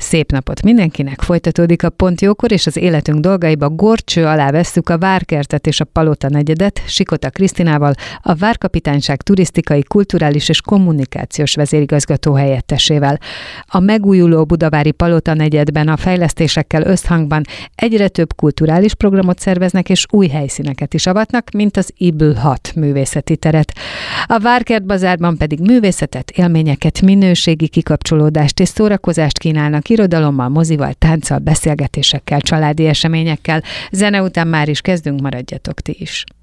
Szép napot mindenkinek! Folytatódik a Pont Jókor, és az életünk dolgaiba górcső alá vesszük a Várkertet és a Palota negyedet Sikota Krisztinával, a Várkapitányság turisztikai, kulturális és kommunikációs vezérigazgató helyettesével. A megújuló budavári Palota negyedben a fejlesztésekkel összhangban egyre több kulturális programot szerveznek, és új helyszíneket is avatnak, mint az IBL 6 művészeti teret. A Várkert bazárban pedig művészetet, élményeket, minőségi kikapcsolódást és szórakozást kínálnak irodalommal, mozival, tánccal, beszélgetésekkel, családi eseményekkel. Zene után már is kezdünk, maradjatok ti is.